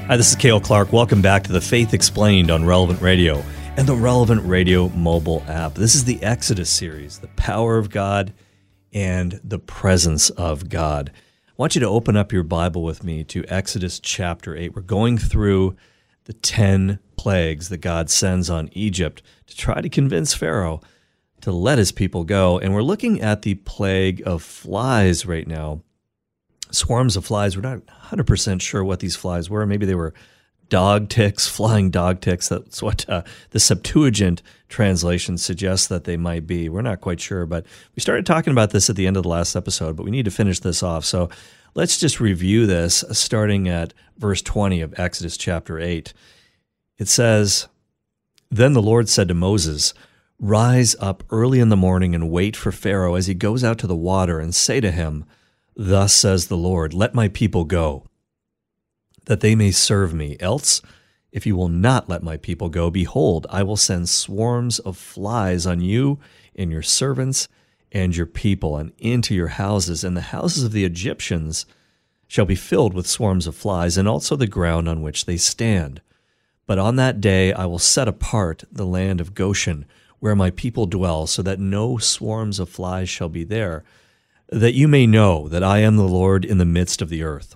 Hi, this is Cale Clark. Welcome back to the Faith Explained on Relevant Radio and the Relevant Radio mobile app. This is the Exodus series, the power of God and the presence of God. I want you to open up your Bible with me to Exodus chapter 8. We're going through the 10 plagues that God sends on Egypt to try to convince Pharaoh to let his people go. And we're looking at the plague of flies right now. Swarms of flies. We're not 100% sure what these flies were. Maybe they were dog ticks, flying dog ticks. That's what the Septuagint translation suggests that they might be. We're not quite sure, but we started talking about this at the end of the last episode, but we need to finish this off. So let's just review this starting at verse 20 of Exodus chapter 8. It says, "Then the Lord said to Moses, 'Rise up early in the morning and wait for Pharaoh as he goes out to the water, and say to him, Thus says the Lord, let my people go, that they may serve me. Else, if you will not let my people go, behold, I will send swarms of flies on you and your servants and your people, and into your houses, and the houses of the Egyptians shall be filled with swarms of flies, and also the ground on which they stand. But on that day I will set apart the land of Goshen, where my people dwell, so that no swarms of flies shall be there, that you may know that I am the Lord in the midst of the earth.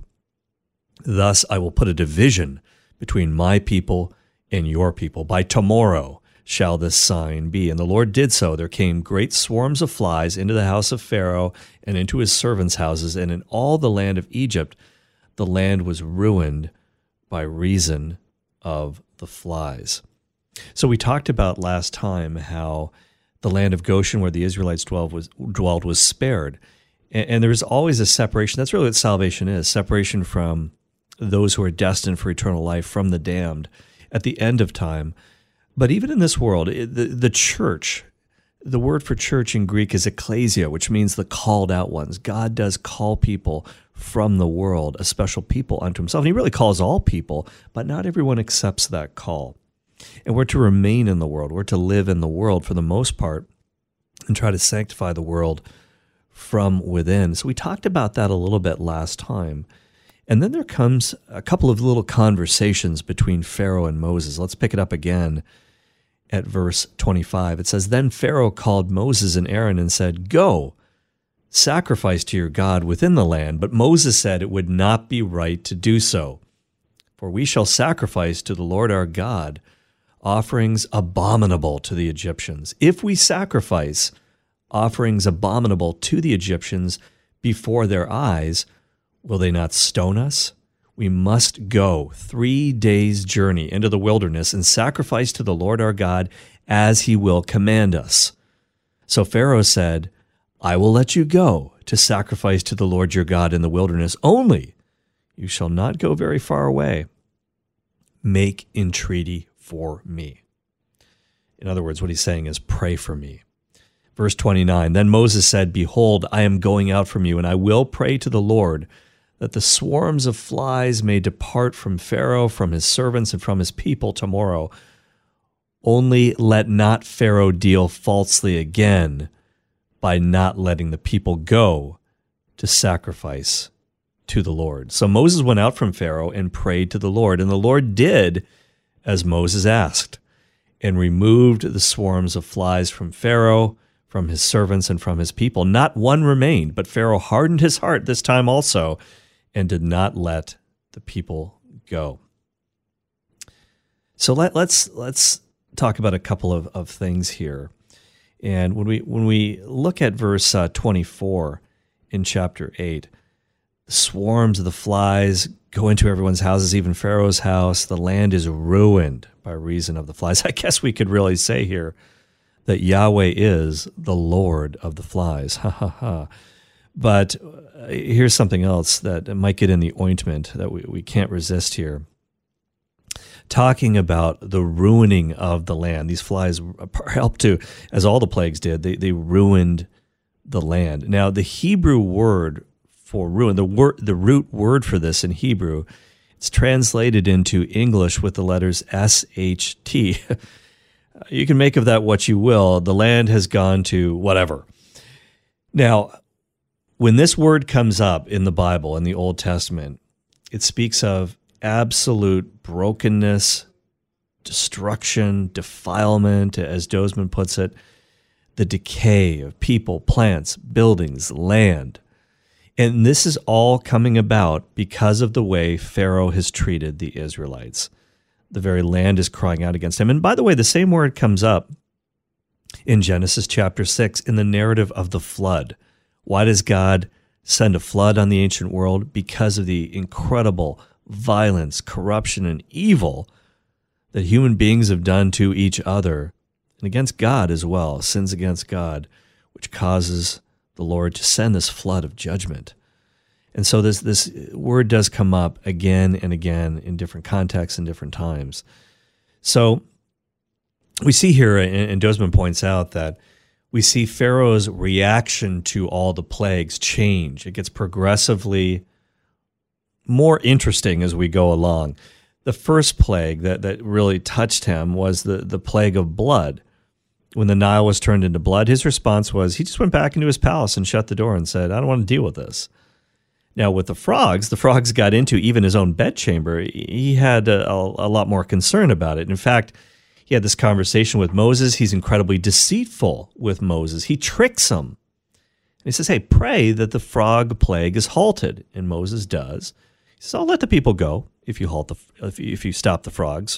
Thus I will put a division between my people and your people. By tomorrow shall this sign be.' And the Lord did so. There came great swarms of flies into the house of Pharaoh and into his servants' houses, and in all the land of Egypt the land was ruined by reason of the flies." So we talked about last time how the land of Goshen, where the Israelites dwelled, was spared. And there's always a separation. That's really what salvation is, separation from those who are destined for eternal life from the damned at the end of time. But even in this world, the church, the word for church in Greek is ekklesia, which means the called out ones. God does call people from the world, a special people unto himself. And he really calls all people, but not everyone accepts that call. And we're to remain in the world. We're to live in the world for the most part and try to sanctify the world from within. So we talked about that a little bit last time. And then there comes a couple of little conversations between Pharaoh and Moses. Let's pick it up again at verse 25. It says, "Then Pharaoh called Moses and Aaron and said, 'Go, sacrifice to your God within the land.' But Moses said it would not be right to do so. For we shall sacrifice to the Lord our God offerings abominable to the Egyptians. If we sacrifice offerings abominable to the Egyptians before their eyes, will they not stone us? We must go 3 days' journey into the wilderness and sacrifice to the Lord our God as he will command us." So Pharaoh said, "I will let you go to sacrifice to the Lord your God in the wilderness, only you shall not go very far away. Make entreaty for me." In other words, what he's saying is, pray for me. Verse 29, "Then Moses said, 'Behold, I am going out from you, and I will pray to the Lord that the swarms of flies may depart from Pharaoh, from his servants, and from his people tomorrow. Only let not Pharaoh deal falsely again by not letting the people go to sacrifice to the Lord.' So Moses went out from Pharaoh and prayed to the Lord, and the Lord did as Moses asked, and removed the swarms of flies from Pharaoh, from his servants, and from his people. Not one remained, but Pharaoh hardened his heart this time also, and did not let the people go." So let's talk about a couple of things here. And when we look at verse 24 in chapter 8, the swarms of the flies go into everyone's houses, even Pharaoh's house. The land is ruined by reason of the flies. I guess we could really say here that Yahweh is the Lord of the flies. Ha ha ha. But here's something else that might get in the ointment that we can't resist here. Talking about the ruining of the land. These flies helped to, as all the plagues did, they ruined the land. Now, the Hebrew word for ruin, the root word for this in Hebrew, it's translated into English with the letters S-H-T. You can make of that what you will. The land has gone to whatever. Now, when this word comes up in the Bible, in the Old Testament, it speaks of absolute brokenness, destruction, defilement, as Dozman puts it, the decay of people, plants, buildings, land. And this is all coming about because of the way Pharaoh has treated the Israelites. The very land is crying out against him. And by the way, the same word comes up in Genesis chapter 6 in the narrative of the flood. Why does God send a flood on the ancient world? Because of the incredible violence, corruption, and evil that human beings have done to each other and against God as well, sins against God, which causes the Lord to send this flood of judgment. And so this word does come up again and again in different contexts and different times. So we see here, and Dozman points out that we see Pharaoh's reaction to all the plagues change. It gets progressively more interesting as we go along. The first plague that really touched him was the plague of blood. When the Nile was turned into blood, his response was he just went back into his palace and shut the door and said, I don't want to deal with this. Now, with the frogs got into even his own bedchamber. He had a lot more concern about it. In fact, he had this conversation with Moses. He's incredibly deceitful with Moses. He tricks him. And he says, hey, pray that the frog plague is halted. And Moses does. He says, I'll let the people go if you stop the frogs.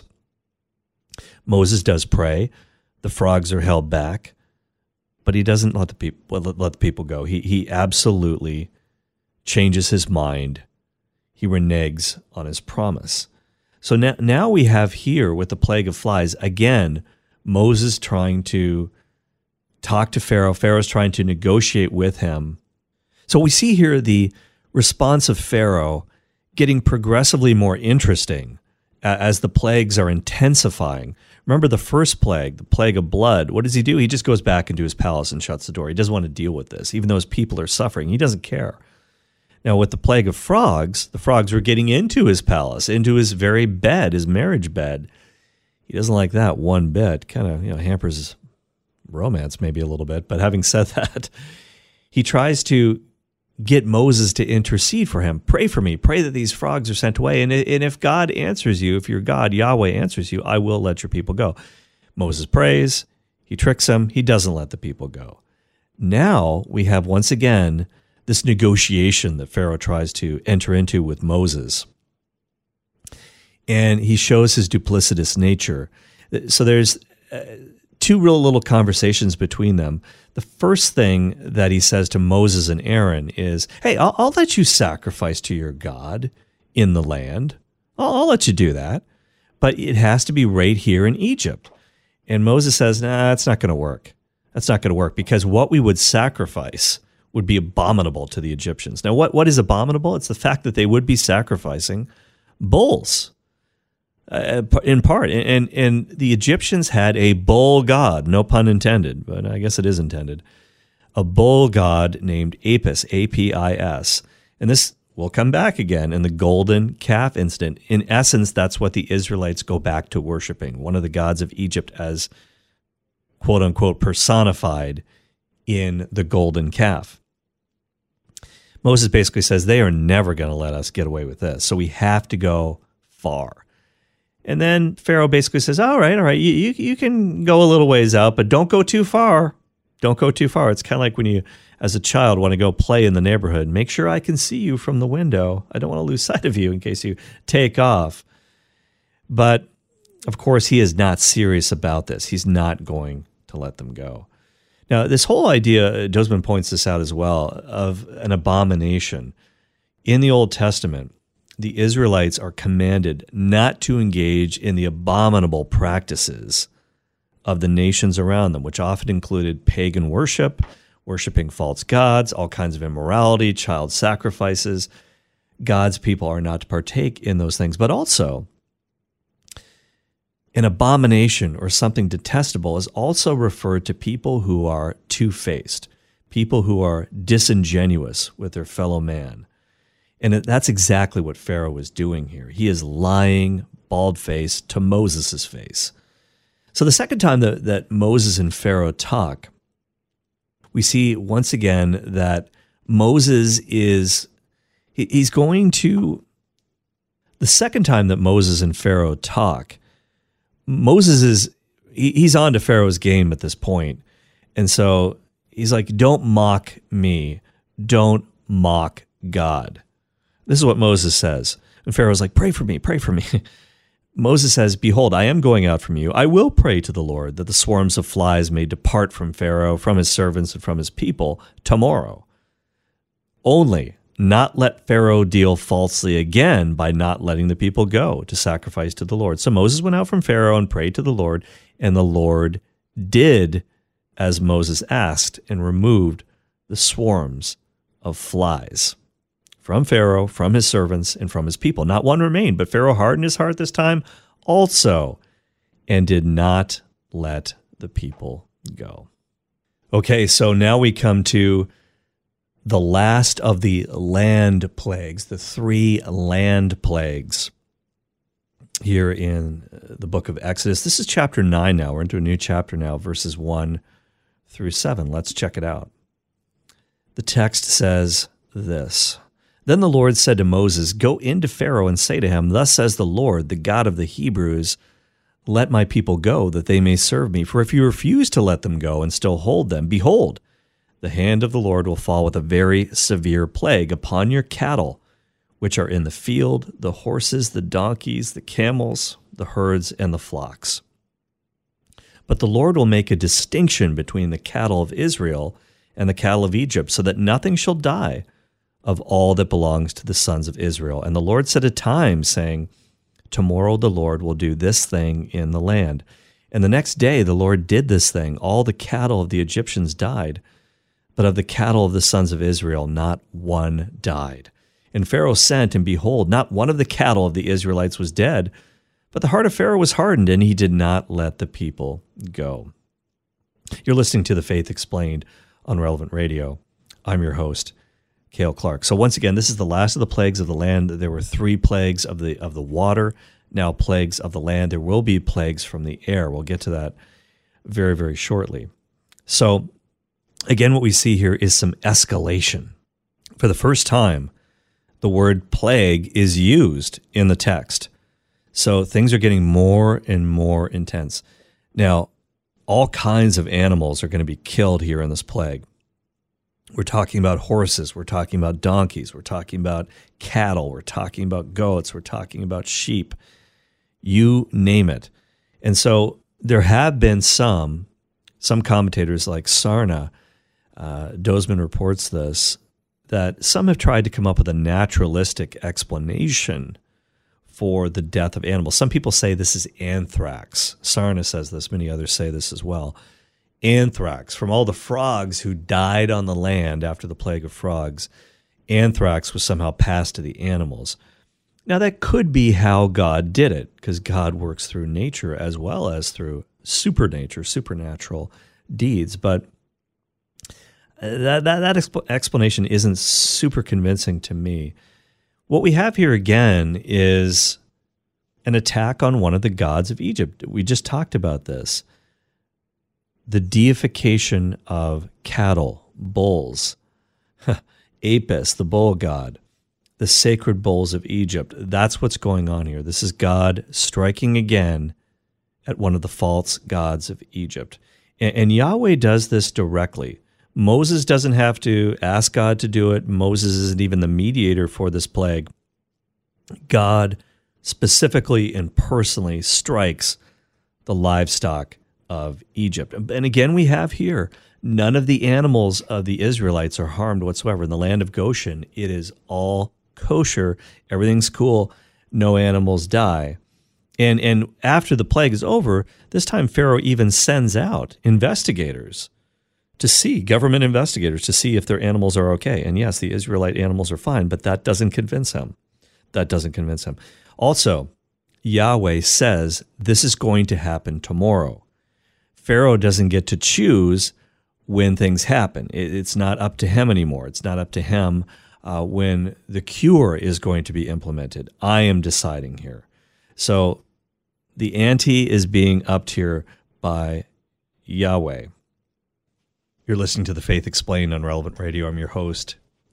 Moses does pray. The frogs are held back. But he doesn't let the people go. He absolutely changes his mind. He reneges on his promise. So now we have here with the plague of flies, again, Moses trying to talk to Pharaoh. Pharaoh's trying to negotiate with him. So we see here the response of Pharaoh getting progressively more interesting as the plagues are intensifying. Remember the first plague, the plague of blood. What does he do? He just goes back into his palace and shuts the door. He doesn't want to deal with this, even though his people are suffering. He doesn't care. Now, with the plague of frogs, the frogs were getting into his palace, into his very bed, his marriage bed. He doesn't like that one bit. Kind of, hampers his romance maybe a little bit. But having said that, he tries to get Moses to intercede for him. Pray for me. Pray that these frogs are sent away. And if God answers you, if your God, Yahweh, answers you, I will let your people go. Moses prays. He tricks him. He doesn't let the people go. Now we have once again this negotiation that Pharaoh tries to enter into with Moses. And he shows his duplicitous nature. So there's two real little conversations between them. The first thing that he says to Moses and Aaron is, hey, I'll let you sacrifice to your God in the land. I'll let you do that. But it has to be right here in Egypt. And Moses says, nah, it's not going to work. That's not going to work because what we would sacrifice would be abominable to the Egyptians. Now, what is abominable? It's the fact that they would be sacrificing bulls, in part. And the Egyptians had a bull god, no pun intended, but I guess it is intended, a bull god named Apis, A-P-I-S. And this will come back again in the golden calf incident. In essence, that's what the Israelites go back to worshiping, one of the gods of Egypt as quote-unquote personified in the golden calf. Moses basically says they are never going to let us get away with this, so we have to go far. And then Pharaoh basically says, all right, you can go a little ways out, but don't go too far. Don't go too far. It's kind of like when you, as a child, want to go play in the neighborhood. Make sure I can see you from the window. I don't want to lose sight of you in case you take off. But, of course, he is not serious about this. He's not going to let them go. Now, this whole idea, Dozman points this out as well, of an abomination. In the Old Testament, the Israelites are commanded not to engage in the abominable practices of the nations around them, which often included pagan worship, worshiping false gods, all kinds of immorality, child sacrifices. God's people are not to partake in those things, but also an abomination or something detestable is also referred to people who are two-faced, people who are disingenuous with their fellow man. And that's exactly what Pharaoh was doing here. He is lying bald-faced to Moses' face. So the second time that Moses and Pharaoh talk, we see once again that Moses he's going to, the The second time that Moses and Pharaoh talk, he's on to Pharaoh's game at this point. And so he's like, don't mock me. Don't mock God. This is what Moses says. And Pharaoh's like, pray for me, pray for me. Moses says, behold, I am going out from you. I will pray to the Lord that the swarms of flies may depart from Pharaoh, from his servants, and from his people tomorrow. Only not let Pharaoh deal falsely again by not letting the people go to sacrifice to the Lord. So Moses went out from Pharaoh and prayed to the Lord, and the Lord did as Moses asked and removed the swarms of flies from Pharaoh, from his servants, and from his people. Not one remained, but Pharaoh hardened his heart this time also and did not let the people go. Okay, so now we come to the last of the land plagues, the 3 land plagues here in the book of Exodus. This is chapter 9 now. We're into a new chapter now, verses 1 through 7. Let's check it out. The text says this. Then the Lord said to Moses, go into Pharaoh and say to him, thus says the Lord, the God of the Hebrews, let my people go, that they may serve me. For if you refuse to let them go and still hold them, behold, the hand of the Lord will fall with a very severe plague upon your cattle, which are in the field, the horses, the donkeys, the camels, the herds, and the flocks. But the Lord will make a distinction between the cattle of Israel and the cattle of Egypt, so that nothing shall die of all that belongs to the sons of Israel. And the Lord set a time, saying, tomorrow the Lord will do this thing in the land. And the next day the Lord did this thing. All the cattle of the Egyptians died, but of the cattle of the sons of Israel not one died. And Pharaoh sent, and behold, not one of the cattle of the Israelites was dead, but the heart of Pharaoh was hardened, and he did not let the people go. You're listening to The Faith Explained on Relevant Radio. I'm your host, Cale Clark. So once again, this is the last of the plagues of the land. There were 3 plagues of the water, now plagues of the land. There will be plagues from the air. We'll get to that very, very shortly. So again, what we see here is some escalation. For the first time, the word plague is used in the text. So things are getting more and more intense. Now, all kinds of animals are going to be killed here in this plague. We're talking about horses, we're talking about donkeys, we're talking about cattle, we're talking about goats, we're talking about sheep, you name it. And so there have been some commentators like Sarna, Dozman reports this, that some have tried to come up with a naturalistic explanation for the death of animals. Some people say this is anthrax. Sarna says this, many others say this as well. Anthrax, from all the frogs who died on the land after the plague of frogs, anthrax was somehow passed to the animals. Now that could be how God did it, because God works through nature as well as through supernatural deeds. But that explanation isn't super convincing to me. What we have here again is an attack on one of the gods of Egypt. We just talked about this. The deification of cattle, bulls, Apis, the bull god, the sacred bulls of Egypt. That's what's going on here. This is God striking again at one of the false gods of Egypt. And Yahweh does this directly. Moses doesn't have to ask God to do it. Moses isn't even the mediator for this plague. God specifically and personally strikes the livestock of Egypt. And again, we have here, none of the animals of the Israelites are harmed whatsoever. In the land of Goshen, it is all kosher. Everything's cool. No animals die. And after the plague is over, this time Pharaoh even sends out investigators to see, government investigators, to see if their animals are okay. And yes, the Israelite animals are fine, but that doesn't convince him. That doesn't convince him. Also, Yahweh says this is going to happen tomorrow. Pharaoh doesn't get to choose when things happen. It's not up to him anymore. It's not up to him when the cure is going to be implemented. I am deciding here. So the ante is being upped here by Yahweh. You're listening to The Faith Explained on Relevant Radio. I'm your host,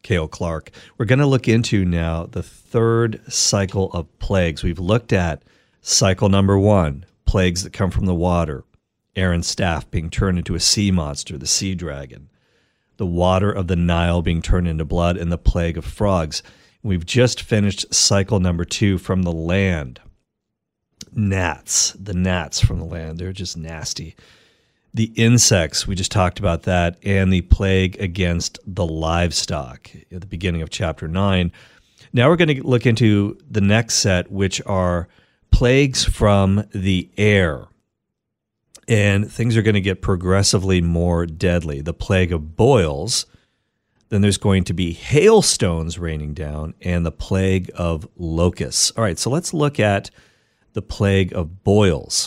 Cale Clark. We're going to look into now the third cycle of plagues. We've looked at cycle number 1, plagues that come from the water, Aaron's staff being turned into a sea monster, the sea dragon, the water of the Nile being turned into blood, and the plague of frogs. We've just finished cycle number 2 from the land. Gnats, the gnats from the land, they're just nasty. The insects, we just talked about that, and the plague against the livestock at the beginning of chapter 9. Now we're going to look into the next set, which are plagues from the air. And things are going to get progressively more deadly. The plague of boils, then there's going to be hailstones raining down, and the plague of locusts. All right, so let's look at the plague of boils.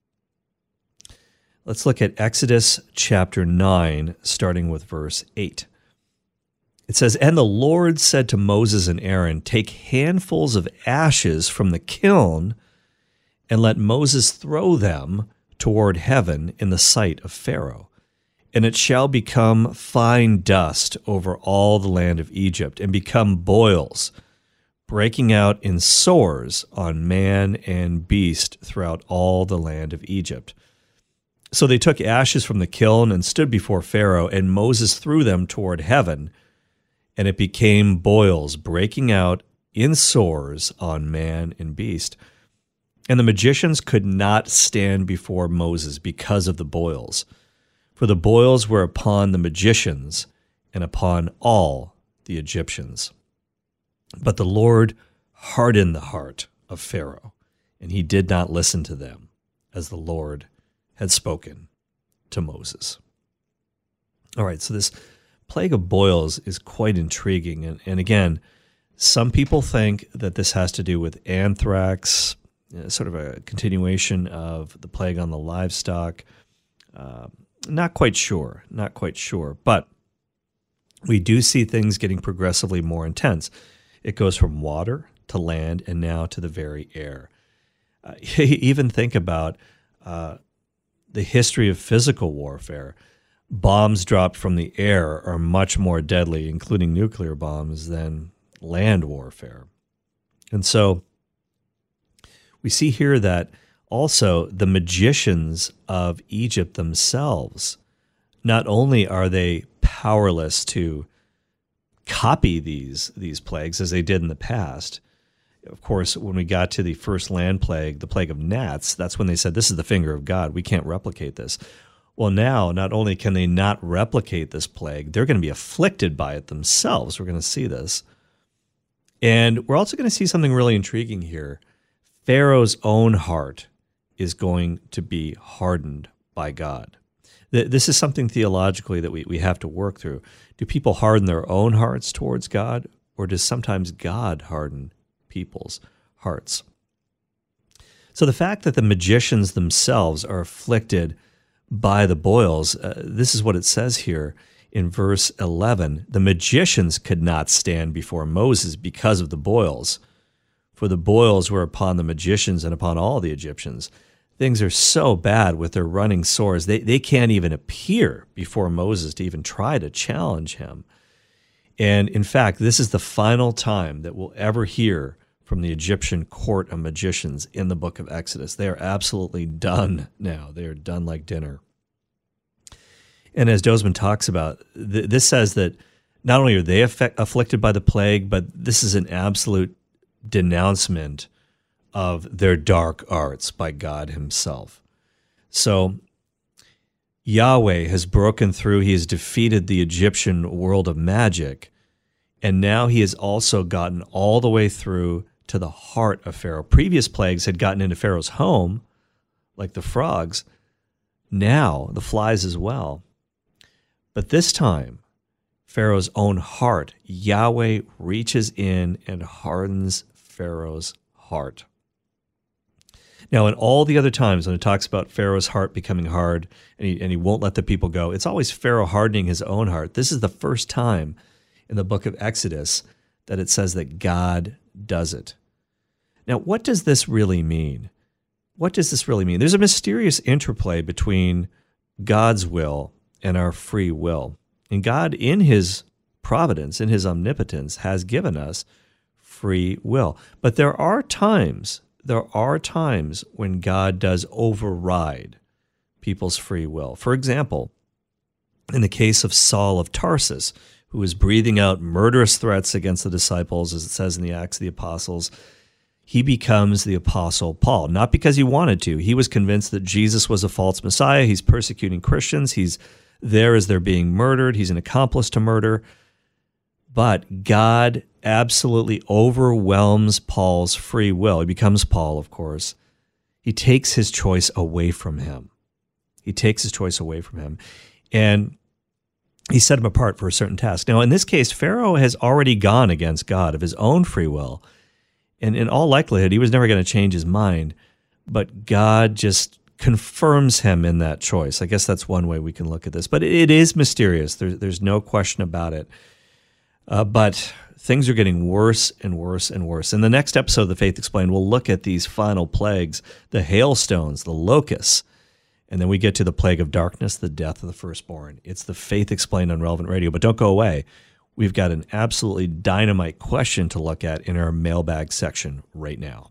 Let's look at Exodus chapter 9, starting with verse 8. It says, "And the Lord said to Moses and Aaron, Take handfuls of ashes from the kiln, and let Moses throw them toward heaven in the sight of Pharaoh. And it shall become fine dust over all the land of Egypt, and become boils, breaking out in sores on man and beast throughout all the land of Egypt. So they took ashes from the kiln and stood before Pharaoh, and Moses threw them toward heaven, and it became boils, breaking out in sores on man and beast. And the magicians could not stand before Moses because of the boils, for the boils were upon the magicians and upon all the Egyptians. But the Lord hardened the heart of Pharaoh, and he did not listen to them, as the Lord had spoken to Moses." All right, so this plague of boils is quite intriguing. And again, some people think that this has to do with anthrax, sort of a continuation of the plague on the livestock. Not quite sure. But we do see things getting progressively more intense. It goes from water to land and now to the very air. Even think about the history of physical warfare. Bombs dropped from the air are much more deadly, including nuclear bombs, than land warfare. And so we see here that also the magicians of Egypt themselves, not only are they powerless to copy these plagues as they did in the past. Of course, when we got to the first land plague, the plague of gnats, that's when they said, this is the finger of God. We can't replicate this. Well, now, not only can they not replicate this plague, they're going to be afflicted by it themselves. We're going to see this. And we're also going to see something really intriguing here. Pharaoh's own heart is going to be hardened by God. This is something theologically that we have to work through. Do people harden their own hearts towards God, or does sometimes God harden people's hearts? So the fact that the magicians themselves are afflicted by the boils, this is what it says here in verse 11. The magicians could not stand before Moses because of the boils, for the boils were upon the magicians and upon all the Egyptians. Things are so bad with their running sores, they can't even appear before Moses to even try to challenge him. And in fact, this is the final time that we'll ever hear from the Egyptian court of magicians in the book of Exodus. They are absolutely done now. They are done like dinner. And as Dozman talks about, this says that not only are they afflicted by the plague, but this is an absolute denouncement of their dark arts by God himself. So Yahweh has broken through. He has defeated the Egyptian world of magic, and now he has also gotten all the way through to the heart of Pharaoh. Previous plagues had gotten into Pharaoh's home, like the frogs. Now the flies as well. But this time, Pharaoh's own heart, Yahweh reaches in and hardens Pharaoh's heart. Now, in all the other times when it talks about Pharaoh's heart becoming hard and he won't let the people go, it's always Pharaoh hardening his own heart. This is the first time in the book of Exodus that it says that God does it. Now, what does this really mean? What does this really mean? There's a mysterious interplay between God's will and our free will. And God, in his providence, in his omnipotence, has given us free will. But there are times when God does override people's free will. For example, in the case of Saul of Tarsus, who was breathing out murderous threats against the disciples, as it says in the Acts of the Apostles, he becomes the Apostle Paul, not because he wanted to. He was convinced that Jesus was a false Messiah. He's persecuting Christians. He's there as they're being murdered. He's an accomplice to murder. But God absolutely overwhelms Paul's free will. He becomes Paul, of course. He takes his choice away from him. And he set him apart for a certain task. Now, in this case, Pharaoh has already gone against God of his own free will. And in all likelihood, he was never going to change his mind. But God just confirms him in that choice. I guess that's one way we can look at this. But it is mysterious. There's no question about it. But things are getting worse and worse and worse. In the next episode of The Faith Explained, we'll look at these final plagues, the hailstones, the locusts, and then we get to the plague of darkness, the death of the firstborn. It's The Faith Explained on Relevant Radio. But don't go away. We've got an absolutely dynamite question to look at in our mailbag section right now.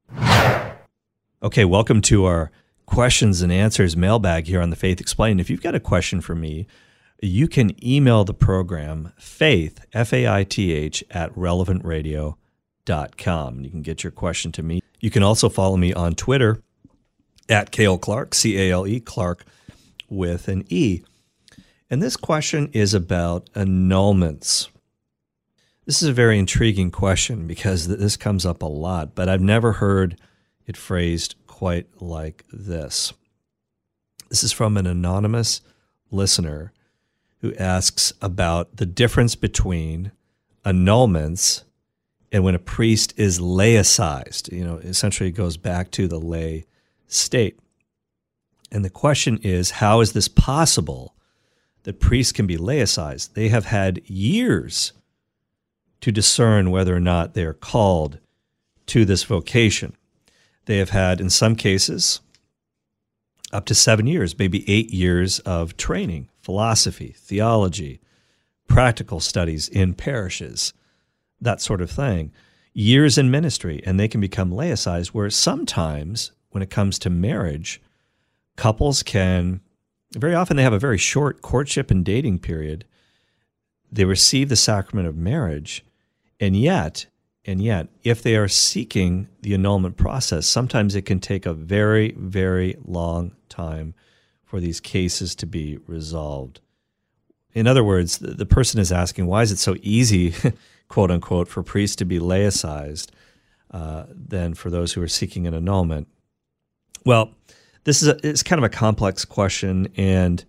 Okay, welcome to our questions and answers mailbag here on The Faith Explained. If you've got a question for me, you can email the program, faith, F-A-I-T-H, at relevantradio.com. You can get your question to me. You can also follow me on Twitter, at Cale Clark, C-A-L-E, Clark with an E. And this question is about annulments. This is a very intriguing question because this comes up a lot, but I've never heard it phrased quite like this. This is from an anonymous listener who asks about the difference between annulments and when a priest is laicized. Essentially it goes back to the lay state. And the question is, how is this possible that priests can be laicized? They have had years to discern whether or not they are called to this vocation. They have had, in some cases, up to 7 years, maybe 8 years of training, philosophy, theology, practical studies in parishes, that sort of thing. Years in ministry, and they can become laicized, where sometimes, when it comes to marriage, couples can, very often they have a very short courtship and dating period. They receive the sacrament of marriage, and yet, if they are seeking the annulment process, sometimes it can take a very, very long time for these cases to be resolved. In other words, the person is asking, why is it so easy, quote unquote, for priests to be laicized than for those who are seeking an annulment? Well, it's kind of a complex question, and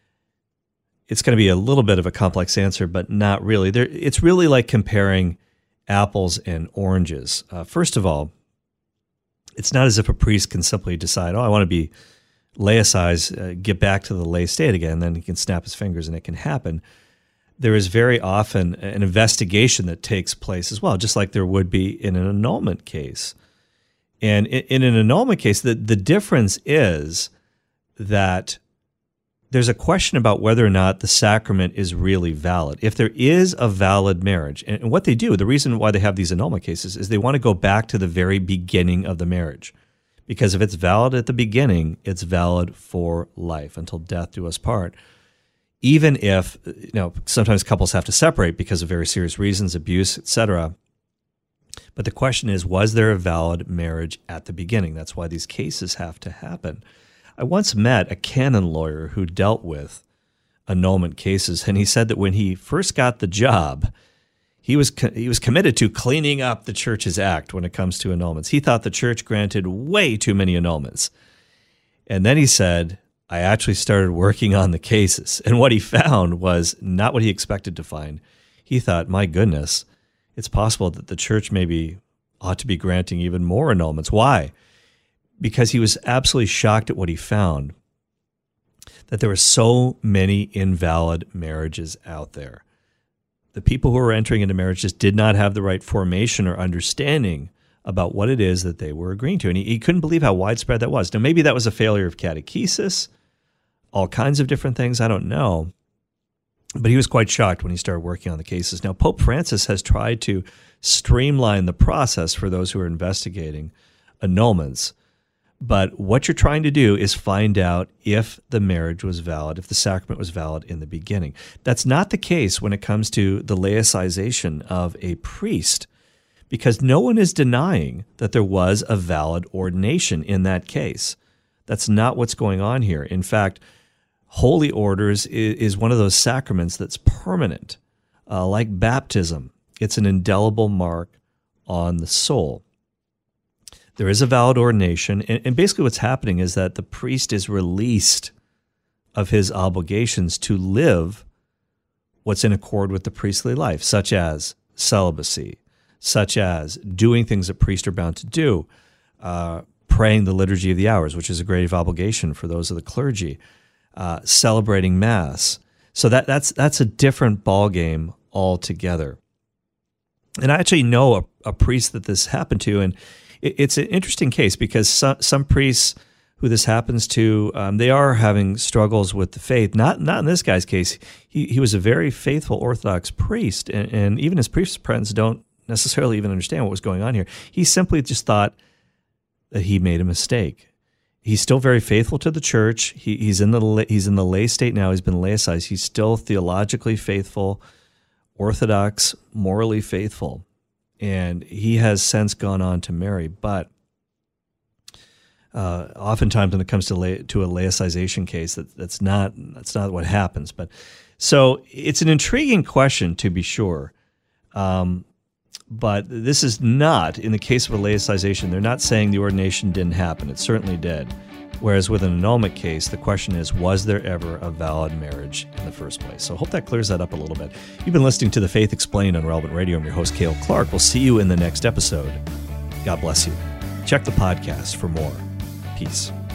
it's going to be a little bit of a complex answer, but not really. It's really like comparing apples and oranges. First of all, it's not as if a priest can simply decide, I want to be laicized, get back to the lay state again, then he can snap his fingers and it can happen. There is very often an investigation that takes place as well, just like there would be in an annulment case. And in an annulment case, the difference is that there's a question about whether or not the sacrament is really valid. If there is a valid marriage, and what they do, the reason why they have these annulment cases is they want to go back to the very beginning of the marriage. Because if it's valid at the beginning, it's valid for life, until death do us part. Even if, sometimes couples have to separate because of very serious reasons, abuse, etc. But the question is, was there a valid marriage at the beginning? That's why these cases have to happen. I once met a canon lawyer who dealt with annulment cases, and he said that when he first got the job, he was committed to cleaning up the church's act when it comes to annulments. He thought the church granted way too many annulments. And then he said, I actually started working on the cases. And what he found was not what he expected to find. He thought, my goodness, it's possible that the church maybe ought to be granting even more annulments. Why? Because he was absolutely shocked at what he found, that there were so many invalid marriages out there. The people who were entering into marriage just did not have the right formation or understanding about what it is that they were agreeing to. And he couldn't believe how widespread that was. Now, maybe that was a failure of catechesis, all kinds of different things, I don't know. But he was quite shocked when he started working on the cases. Now, Pope Francis has tried to streamline the process for those who are investigating annulments. But what you're trying to do is find out if the marriage was valid, if the sacrament was valid in the beginning. That's not the case when it comes to the laicization of a priest, because no one is denying that there was a valid ordination in that case. That's not what's going on here. In fact, holy orders is one of those sacraments that's permanent, like baptism. It's an indelible mark on the soul. There is a valid ordination, and basically what's happening is that the priest is released of his obligations to live what's in accord with the priestly life, such as celibacy, such as doing things that priests are bound to do, praying the Liturgy of the Hours, which is a grave obligation for those of the clergy, celebrating Mass. So that's a different ballgame altogether. And I actually know a priest that this happened to, and it's an interesting case because some priests who this happens to, they are having struggles with the faith. Not in this guy's case. He was a very faithful Orthodox priest, and even his priest friends don't necessarily even understand what was going on here. He simply just thought that he made a mistake. He's still very faithful to the church. He's in the lay state now. He's been laicized. He's still theologically faithful, Orthodox, morally faithful. And he has since gone on to marry, but oftentimes when it comes to a laicization case, that's not what happens. But so it's an intriguing question to be sure, but this is not in the case of a laicization. They're not saying the ordination didn't happen; it certainly did. Whereas with an annulment case, the question is, was there ever a valid marriage in the first place? So I hope that clears that up a little bit. You've been listening to The Faith Explained on Relevant Radio. I'm your host, Cale Clark. We'll see you in the next episode. God bless you. Check the podcast for more. Peace.